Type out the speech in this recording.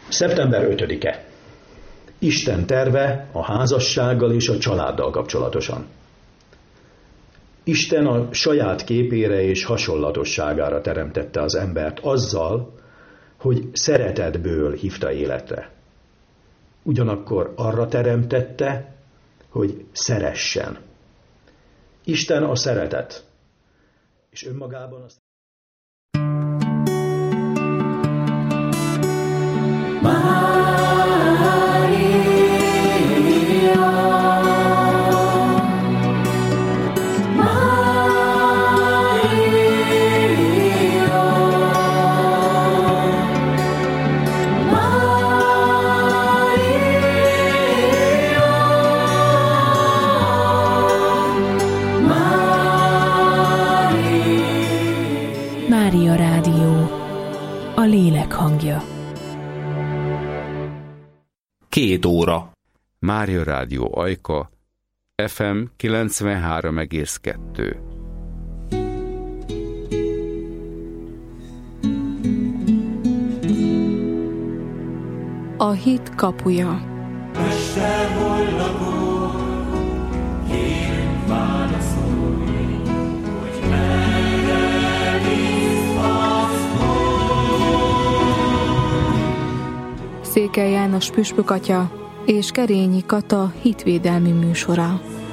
Szeptember 5-e. Isten terve a házassággal és a családdal kapcsolatosan. Isten a saját képére és hasonlatosságára teremtette az embert azzal, hogy szeretetből hívta életre. Ugyanakkor arra teremtette, hogy szeressen. Isten a szeretet, és önmagában az... Mária Rádió, a lélek hangja. 2 óra. Mária Rádió Ajka, FM 93,2. A hit kapuja. Mester, hol lakol, kérünk válaszolj, hogy merre bízhatsz majd. Székely János püspök atya és Kerényi Kata hitvédelmi műsora.